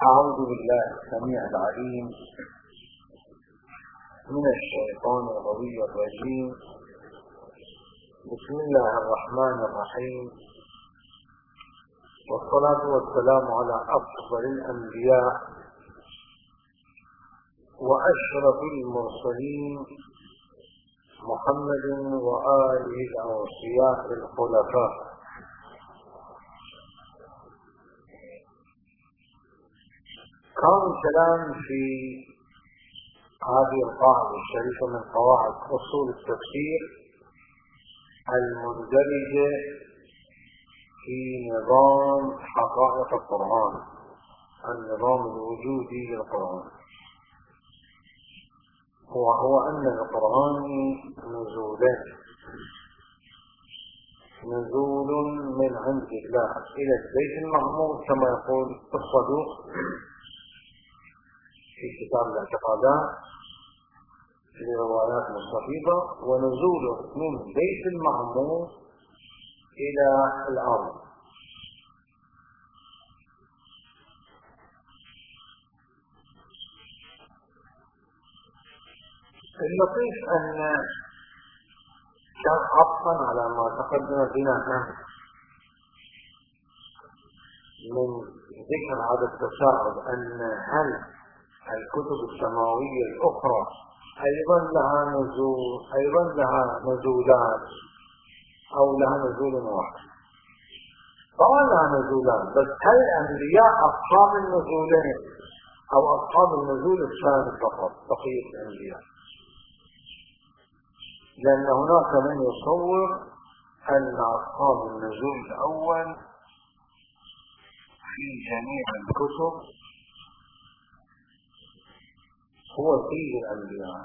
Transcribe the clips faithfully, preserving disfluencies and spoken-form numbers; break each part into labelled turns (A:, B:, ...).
A: أعوذ بالله السميع العليم من الشيطان الغوي الرجيم. بسم الله الرحمن الرحيم، والصلاة والسلام على أفضل الأنبياء وأشرف المرسلين محمد وآله الأوصياء الخلفاء. كان كلام في هذه القاعدة الشريفة من قواعد أصول التفسير المندرجة في نظام حقائق القرآن، النظام الوجودي للقرآن، وهو أن القرآن نزولان، نزول من عند الله إلى البيت المعمور كما يقول الصدوق في كتاب الاعتقادات في روايات مستفيضة، ونزوله من بيت المعمور إلى الأرض. اللطيف أن كان عطفا على ما تقدم بنا من ذكر هذا التساؤل أن هل الكتب السماوية الأخرى أيضا لها نزول أيضا لها نزولات أو لها نزول واحد؟ طبعا لها نزولات، بس هل الأنبياء أصحاب النزولين أو أصحاب النزول الثاني فقط بقية الأنبياء؟ لأن هناك من يصور أن أصحاب النزول الأول في جميع الكتب هو سيد الأنبياء،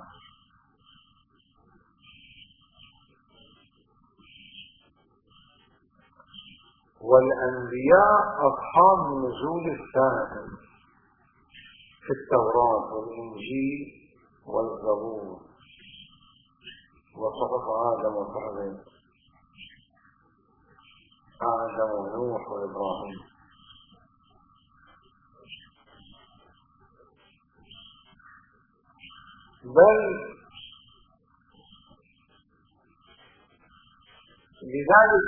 A: والأنبياء أصحاب النزول الثاني في التوراة والإنجيل والزبور وصحف آدم وصحف آدم ونوح وإبراهيم. بل لذلك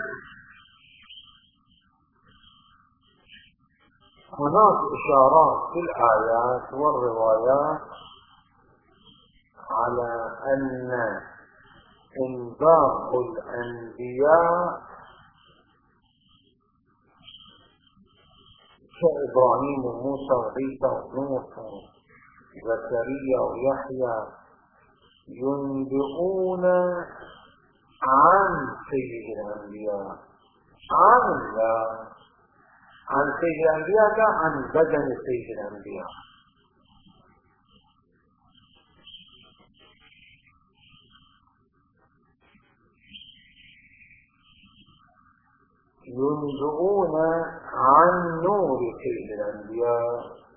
A: هناك إشارات في الآيات والروايات على أن انباء الأنبياء كإبراهيم وموسى وعيسى ونوح زكريا ويحيى ينبئون عن سيد الأنبياء، عن الله، عن سيد الأنبياء لا عن بدن سيد الأنبياء. ينبئون عن نور سيد الأنبياء،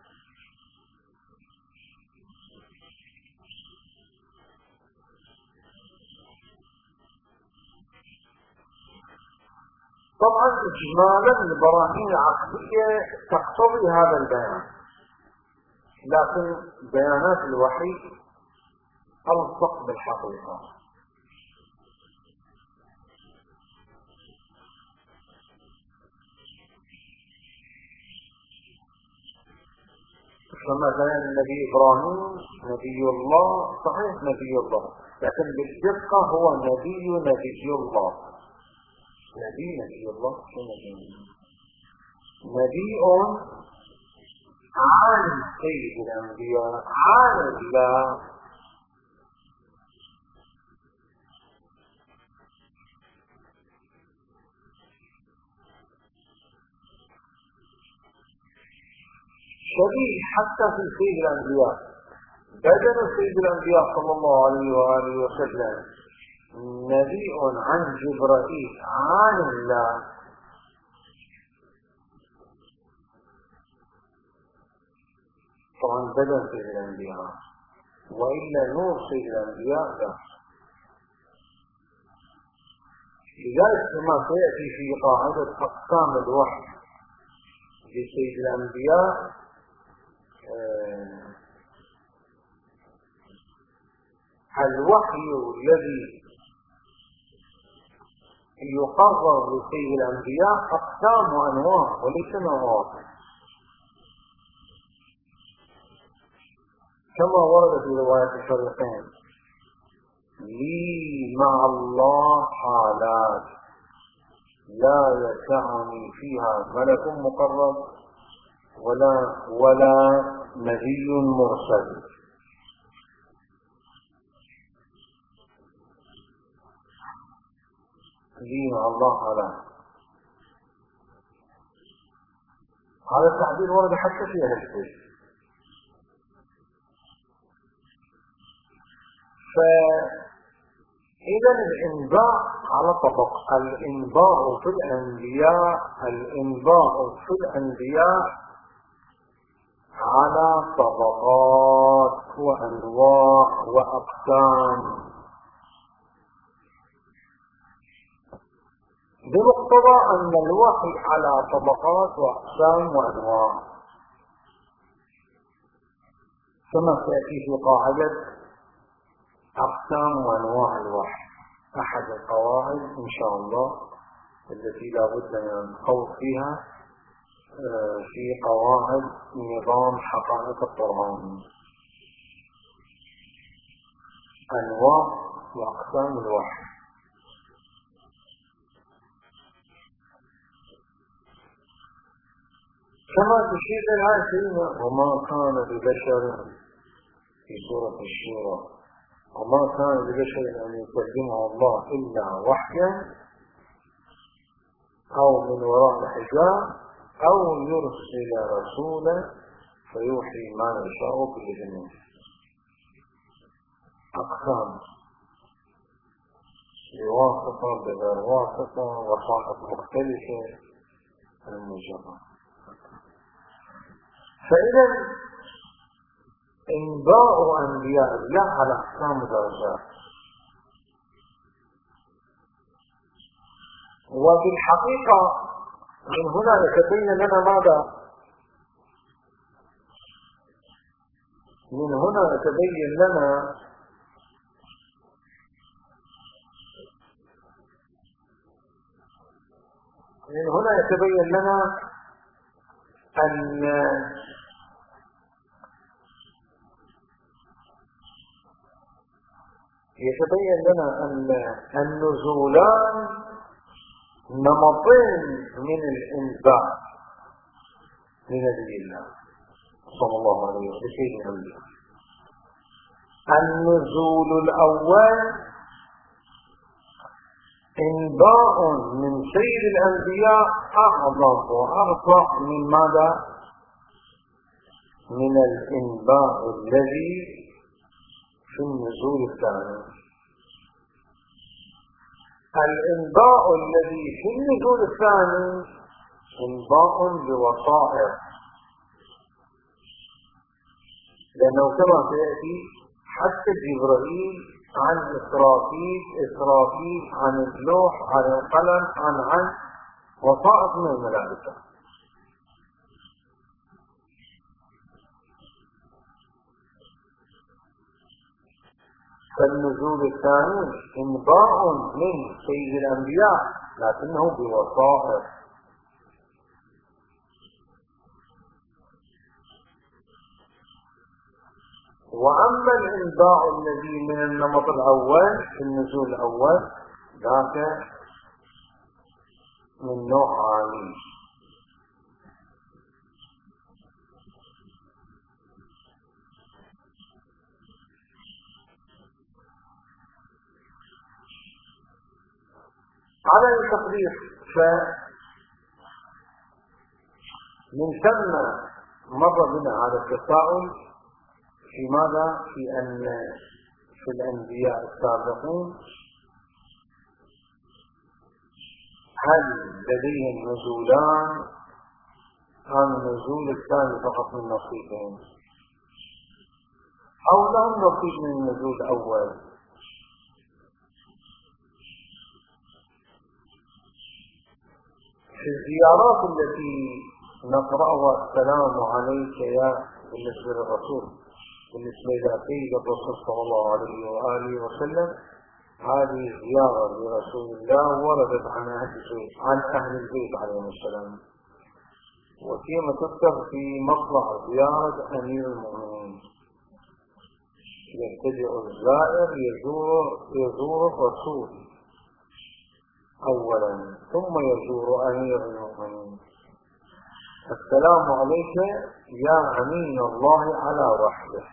A: طبعا اجمالا البراهين العقلية تقتضي هذا البيان، لكن بيانات الوحي ألصق بالحقيقة. فمثلا النبي إبراهيم نبي الله، صحيح نبي الله، لكن بالدقة هو نبي نبي الله، نبي نبي الله نبي نبي عن سيد الأنبياء، عن الله. شبيه حتى في سيد الأنبياء، بدن سيد الأنبياء صلى الله عليه وآله وسلم نبي عن جبرائيل عن الله. طبعا بدن سيد الأنبياء، وإلا نور سيد الأنبياء لا. لذلك كما سيأتي في قاعدة أقسام الوحي لسيد الأنبياء الوحي الذي يقرر لسيد الأنبياء أقسام وأنواع وليس نوع، كما ورد في رواية الشريفين: لي مع الله حالات لا يسعني فيها ملك مقرب ولا ولا نبي مرسل. لي مع الله حالات، هذا التعبير ورد حتى في أهل البيت. فإذا الإنباء على طبق: الإنباء في الأنبياء الإنباء في الأنبياء على طبقات وأنواع وأقسام، بمقتضى أن الوحي على طبقات وأقسام وأنواع، كما سيأتي في قاعدة أقسام وأنواع الوحي، أحد القواعد إن شاء الله التي لا بد من الخوض فيها في قواعد نظام حقائق القرآن: أنواع وأقسام الوحي. كما تشير الآية الكريمة: وما كان لبشر في سورة الشورى: وما كان لبشر أن يكلمه الله إلا وحيا أو من وراء حجاب أو يرسل رسولا فيوحي ما يشاء بإذنه. أقسام بواسطة بغير واسطة، وسائط مختلفة المجرد. فإذا إنباء أنبياء الله على أقسام درجات، وفي الحقيقة من هنا يتبين لنا ماذا؟ من هنا يتبين لنا من هنا يتبين لنا أن يتبين لنا أن النزولان نمطين من الإنباء لنبي الله صلى الله عليه وسلم. النزول الأول إنباء من سيد الأنبياء أعظم وأرفع من ماذا؟ من الإنباء الذي في النزول الثاني. الإنباء الذي في النزول الثاني إنباء بوصائر، لأنه كما سيأتي حتى جبرائيل عن إسرافيل، إسرافيل عن اللوح، عن القلم، عن عن وصائر من الملائكة. فالنزول الثاني إنباء من سيد الأنبياء لكنه بوصائر. وأما الإنباء الذي من النمط الأول في النزول الأول ذاك من نوع عالي. على التقدير فمن ثم مر بنا هذا التساؤل في ماذا؟ في أن في الأنبياء السابقين هل لديهم نزولان أم النزول الثاني فقط من نصيبهم، أو لهم نصيب من النزول الأول؟ في الزيارات التي نقرأها السلام عليك يا بالنسبة للرسول بالنسبة إلى سيد الرسول صلى الله عليه وآله وسلم هذه زيارة لرسول الله وردت عن أهل البيت عن أهل البيت عليهم السلام، وفيما تذكر في مطلع زيارة أمير المؤمنين، يبتدئ الزائر يزور يزور الرسول أولا ثم يزور أمير المؤمنين. السلام عليك يا أمين الله على وحده،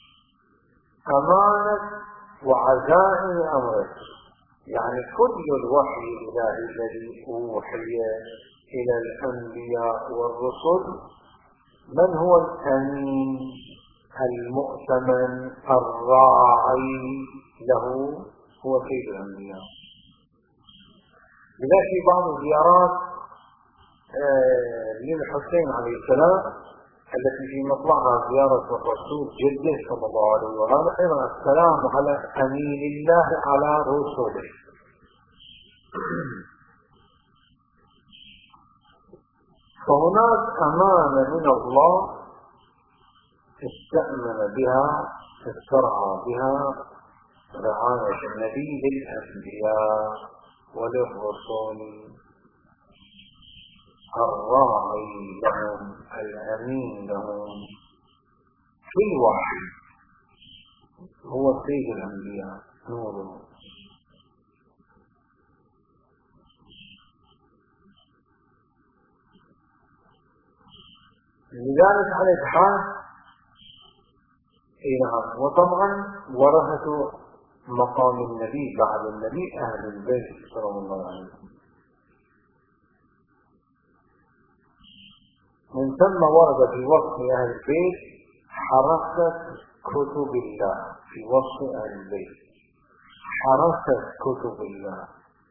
A: أمانة وعزائم أمرك، يعني كل الوحي الإلهي الذي أوحي إلى الأنبياء والرسل من هو الأمين المؤتمن الراعي له؟ هو سيد الأنبياء. لذلك في بعض الزيارات للحسين عليه السلام التي في مطلعها زيارة الرسول جده صلى الله عليه وسلم أيضا السلام على أمين الله على رسوله. فهناك أمانة من الله استأمن بها استرعى بها رعاية النبي للأنبياء وللرسل، الراعي لهم الأمين لهم في الوحي هو سيد الأنبياء نوره. لذلك على الحال نعم. وطبعا ورثة مقام النبي بعد النبي أهل البيت صلى الله عليه وسلم، من ثم ورد في وصف أهل البيت حركة كتب الله، في وصف أهل البيت حركة كتب الله،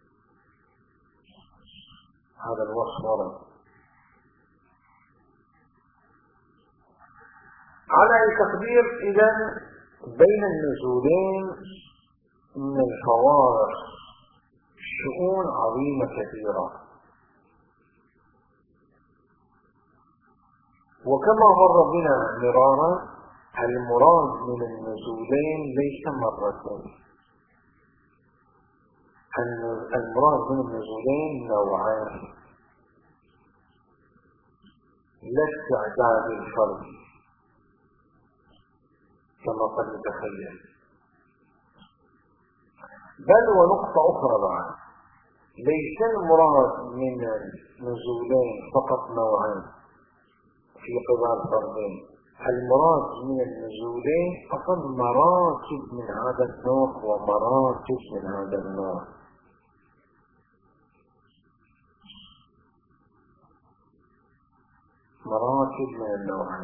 A: هذا الوصف ورد. على التقدير إذن بين النزولين من الفوارق شؤون عظيمة كثيرة، وكما مر بنا مرارا المراد من النزولين ليس مرتين، المراد من النزولين نوعان، لا استعداد الفرد كما قد نتخيل، بل ونقطة أخرى بعد، ليس المراد من النزولين فقط نوعين في قبال فردين، المراد من النزولين فقط مراتب من هذا النوع ومراتب من هذا النوع. مراتب من النوعين.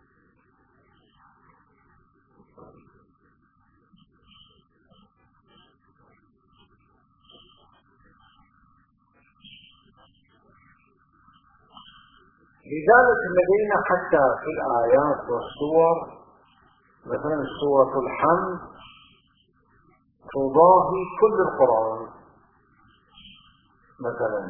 A: لذلك لدينا حتى في الآيات والصور مثلا سورة الحمد تضاهي كل القرآن مثلا.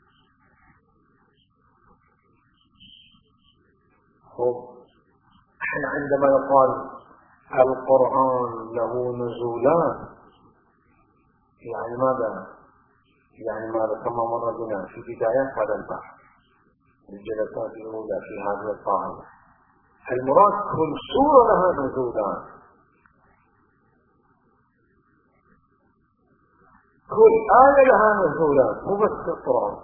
A: احنا عندما يقال القرآن له نزولان يعني ماذا؟ يعني ماذا كما مر بنا في بدايات هذا البحث الجلسات الأولى في هذه الطاعة، المراد كل سورة لها نزولان، كل آية لها نزولان، مو بس القرآن،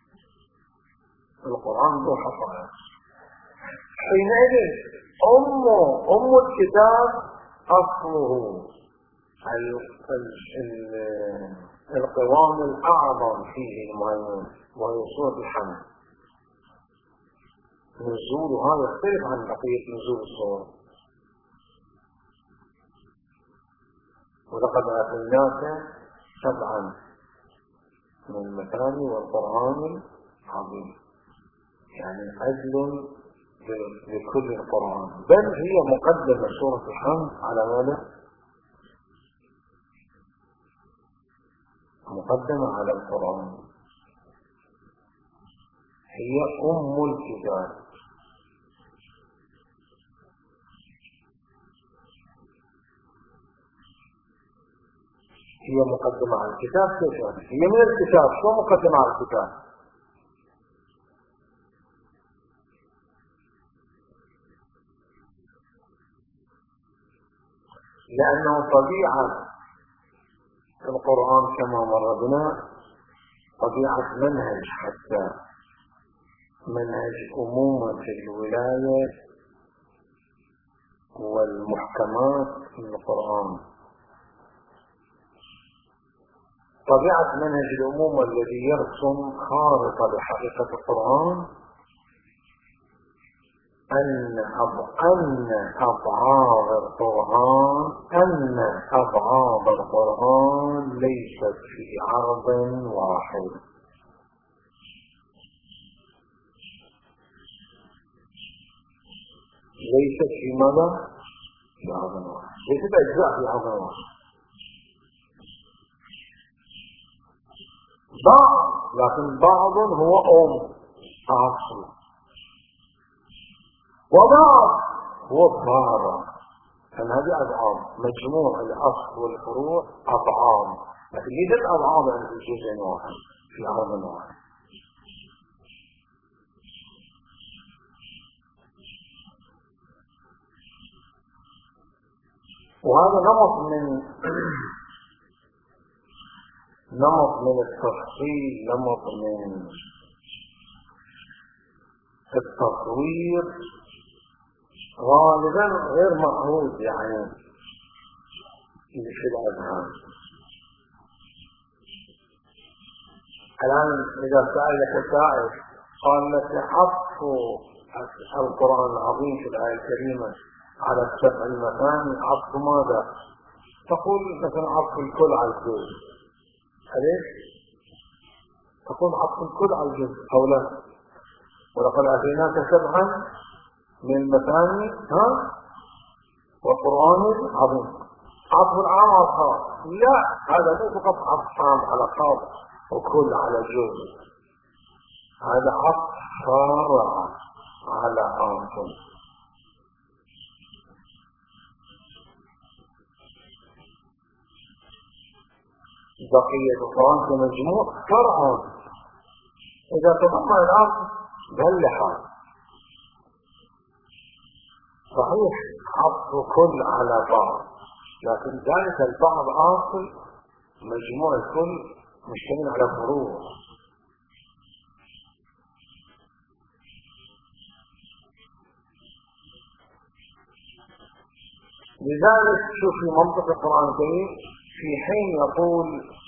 A: القرآن ذو حقائق. حينئذ أم أم الكتاب أصله القوام الأعظم فيه المهيمن وهي سورة الحمد، نزولها يختلف عن بقية نزول الصور. ولقد آتيناك سبعا من المثاني والقرآن العظيم، يعني عدل لكل القرآن، بل هي مقدمة سورة الحمد على ماذا؟ مقدمة على القرآن، هي أم الكتاب. هي مقدمة على الكتاب. كيف يعني؟ هي من الكتاب، شو مقدمة على الكتاب؟ لأنه طبيعة القرآن كما مر بنا طبيعة منهج، حتى منهج أمومة الولاية والمحكمات في القرآن. طبيعة منهج الأمومة الذي يرسم خارطة لحقيقة القرآن أن أن أبعاد القرآن أن أبعاد القرآن ليست في عرض واحد، ليست في ماذا؟ في عرض واحد، ليست أجزاء في عرض واحد، بعض، لكن بعض هو أم أصل، وبعض هو فرع. كان هذه أضعاف، مجموع الأصل والفروع أضعاف، لكن ليست أضعاف في جزء واحد في عرض واحد. وهذا نمط من نمط من التفصيل، نمط من التصوير غالبا غير معهود يعني في الأذهان. الآن إذا سألك سائل قال لك عطف القرآن العظيم في الآية الكريمة على السبع المثاني عطف ماذا؟ تقول مثلا عطف الكل على الجزء، ليش؟ تقول عطف الكل على الجزء أو لا؟ ولقد آتيناك سبعا من المثاني ها وقرآن عظيم، عطف العام على الخاص. لا، هذا مو فقط عطف عام على خاص وكل على جزء، هذا عطف فرع على عام. بقية القرآن كمجموع فرع، إذا تضمن العطف بلحا صحيح عطف كل على بعض، لكن ذلك البعض اصل مجموع الكل مشتمل على فروع. لذلك شوف في منطق القرآن الكريم في حين يقول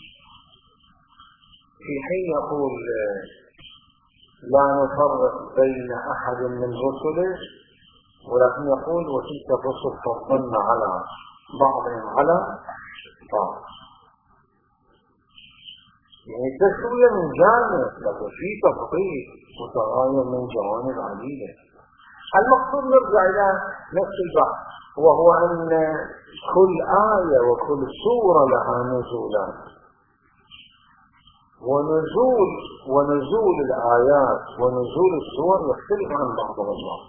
A: في حين يقول لا نفرق بين أحد من رسله، ولكن يقول وتلك الرسل فضلنا على بعضهم على بعض، يعني تسوية من جانب، لكن في تفضيل متغير من جوانب عديدة. المقصود نرجع إلى نفس البحث، وهو أن كل آية وكل سورة لها نزولات، ونزول ونزول الآيات ونزول السور يختلف عن بعضها البعض.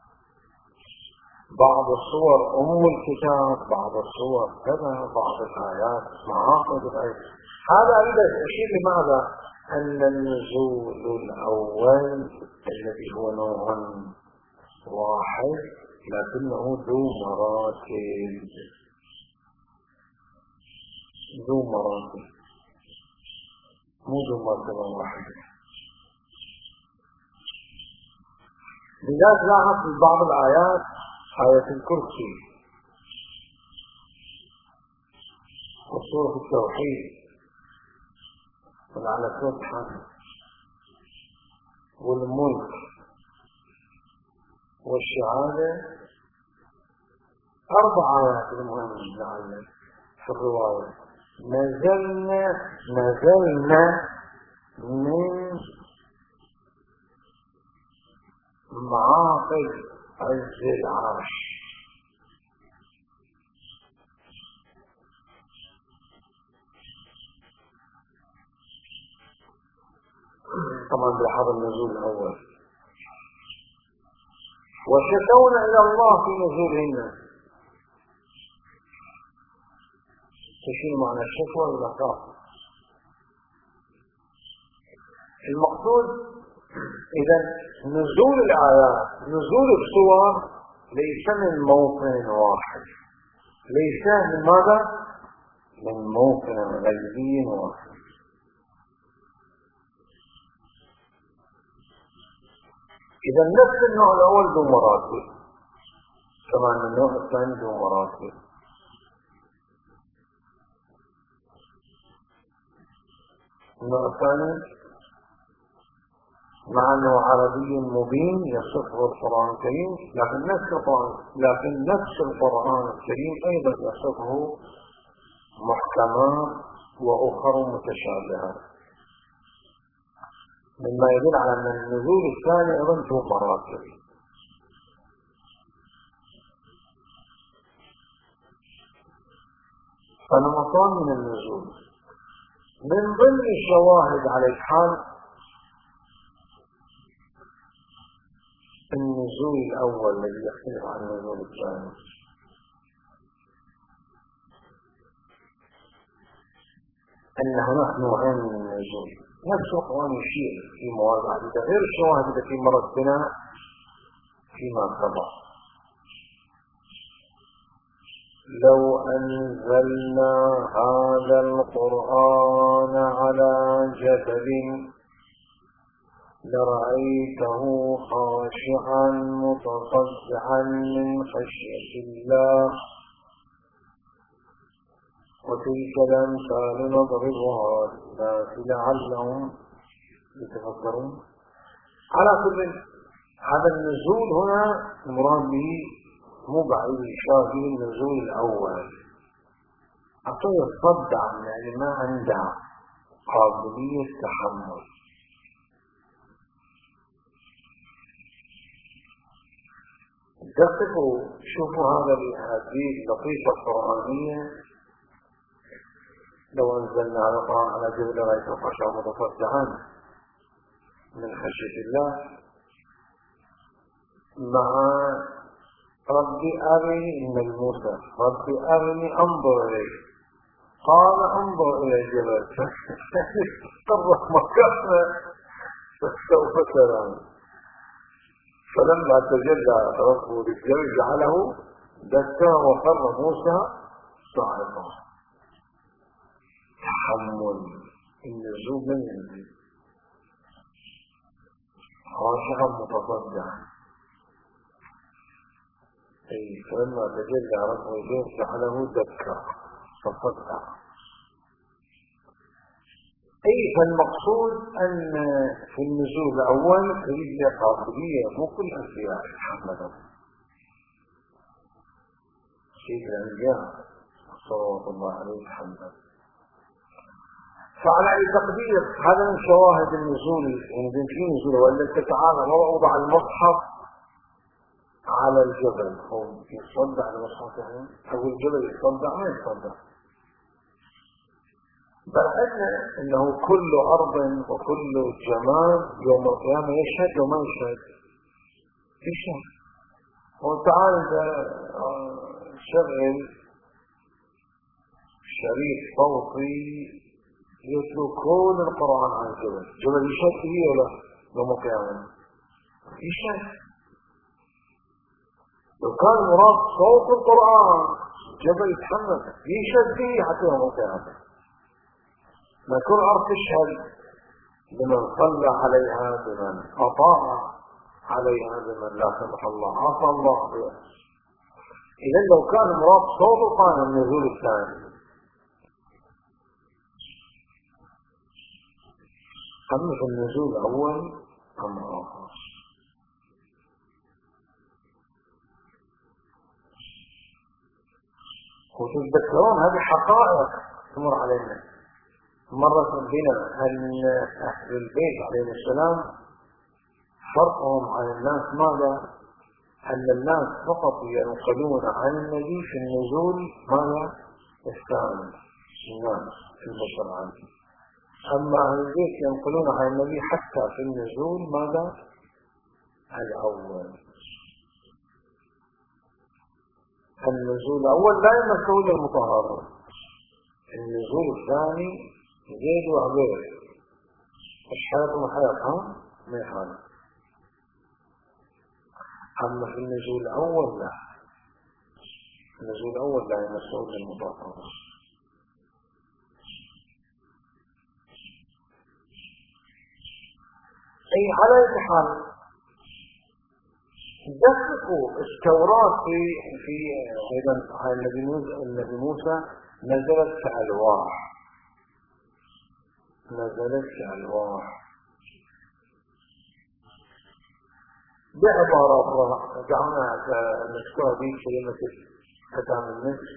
A: بعض الصور أم الكتاب، بعض الصور كذا، بعض الآيات معاقد الآيات. هذا أيضا يشير لماذا؟ أن النزول الأول الذي هو نوع واحد لكنه ذو مراتب ذو مراتب مو ذو مرتبة واحدة. لذلك لاحظ في بعض الآيات آية الكرسي وسورة التوحيد وعلى سورة الحمد والملك والشهادة، أربع آيات المهمة لعلنا في الرواية نزلنا نزلنا من معاقد عز العرش. طبعا بحر النزول الأول. وشكونا إلى الله في نزولهن، شنو معنى الشكوى والإخلاص؟ المقصود إذا نزول الآيات نزول السور ليس من موطن واحد، ليس من ماذا؟ من موطن غيبي واحد. إذا نفس النوع الأول ذو مراتب، كمان النوع الثاني ذو مراتب. النوع الثاني مع أنه عربي مبين يصفه القرآن الكريم، لكن نفس القرآن لكن نفس القرآن الكريم أيضا يصفه محكمات وأخر متشابهات، مما يدل على أن النزول الثاني أيضا ذو مراتب. فنمطان من النزول. من ضمن الشواهد على الحال النزول الأول الذي يختلف عن النزول الثاني. أن هناك نوعين من النزول، نفس القرآن يشير في مواضع عديدة غير الشواهد التي مرت بنا فيما سبق. لو أنزلنا هذا القرآن على جبل لرأيته خاشعا متصدعا من خشية الله وتلك الأمثال نضربها للناس لعلهم يتفكرون. على كل هذا النزول هنا المراد به مو بعيد الإشارة به النزول الأول، أعطيه يصدع يعني ما عنده قابلية تحمل. دققوا شوفوا هذا هذه اللطيفة القرآنية. لو أنزلنا على القرآن على جبل رأيته خاشعا متصدعا من خشية الله مع رب أرني من موسى رب أرني أنظر إليه قال انظر إلى الجبل تطرق مكانه فاستوى تراني فلما تجلى ربه للجبل جعله دكا وخر موسى صاعقا. تحمل النزول من ينزل خاشعا متصدعا، أي فلما تجلى ربه للجبل جعله دكا فصدع. أي فالمقصود أن في النزول الأول هي قابلية مو كل الأنبياء يتحملون. سيد الأنبياء صلوات الله عليه وسلم. فعلى أي تقدير هذا من شواهد النزول، يعني في نزول ولا تعالى ووضع المصحف على الجبل هو يصدع المصحف يعني أو الجبل يصدع ما يصدع، بل أن أنه كل أرض وكل جمال يوم القيامة يشهد وما يشهد يشهد. وتعالى شغل شريط صوتي يتلو كل القرآن عن الجبل، جبل يشهد فيه ولا يوم القيامة يشهد. لو كان مراد صوت القرآن جبل يتحمل يشهد فيه حتى يوم القيامة. ما كل أرض تشهد لمن صلى عليها بمن أطاع عليها بمن لا سمح الله عصى الله بها. إذا لو كان مراد صوت القرآن النزول الثاني. أما في النزول الأول أمر آخر. وتتذكرون هذه حقائق تمر علينا. مرت بنا أن أهل البيت عليه السلام فرقهم عن الناس ماذا؟ أن الناس فقط ينقلون عن النبي في النزول ماذا؟ الثاني الناس في البشر عنه. أما أهل البيت ينقلون عن النبي حتى في النزول ماذا؟ الأول. النزول الأول لا يمسه إلا المطهرون، النزول الثاني زيد وعبيد مش حياتهم حياتهم ما يخالف. أما في النزول الأول لا، النزول الأول لا يمسون للمطاقرة. أي على الحال دققوا التوراة في في أيضا النبي موسى النبي موسى نزلت كألواح، نزلت كألواح بعبارة أخرى دعونا نذكر به كلمة ختام النسل.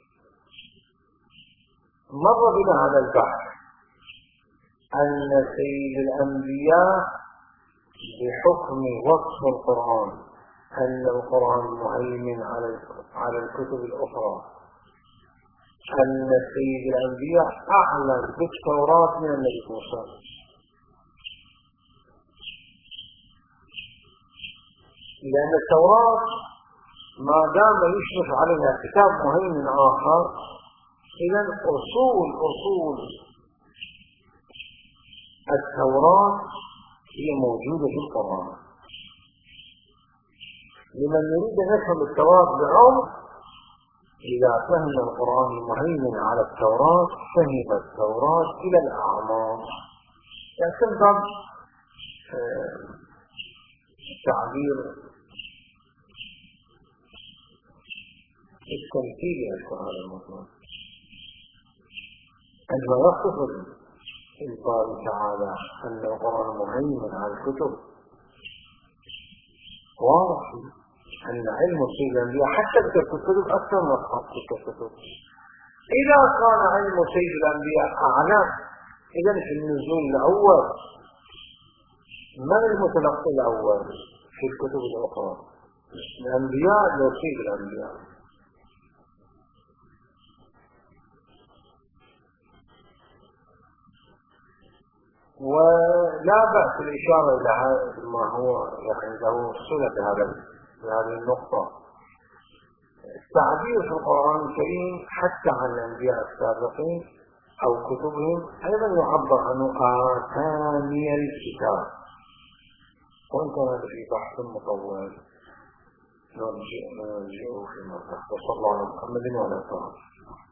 A: مر بنا هذا البحث أن سيد الأنبياء بحكم وصف القرآن أن القرآن مهيمن على على الكتب الأخرى، أن سيد الأنبياء أعلن بالتوراة من النبي موسى، لأن التوراة ما دام يشرف عليها كتاب مهيمن آخر، إذا أصول أصول التوراة هي موجودة في القرآن. لمن يريد أن يفهم التوراة بعمق، إذا فهم القرآن المهيمن على التوراة فهم التوراة إلى الأعماق. يعني تنظر التعبير التمثيلي للقرآن المطلق عندما يخطب الله تعالى أن القرآن مهيمن على الكتب، واضح أن علم سيد الأنبياء حتى الكتب أكثر من تلك الكتب. إذا كان علم سيد الأنبياء أعلى، إذا في النزول الأول من المتلقي الأول في الكتب الأخرى؟ الأنبياء لو سيد الأنبياء. ولا بأس الإشارة إلى هذا ما هو يعني له صلة بهذا بهذه النقطة. التعبير في القرآن الكريم حتى عن الأنبياء السابقين أو كتبهم أيضا يعبر عنه آتاني الكتاب، وإن كان في بحث مطول نرجع نرجع فيما تحت. وصلى الله على محمد وعلى آله.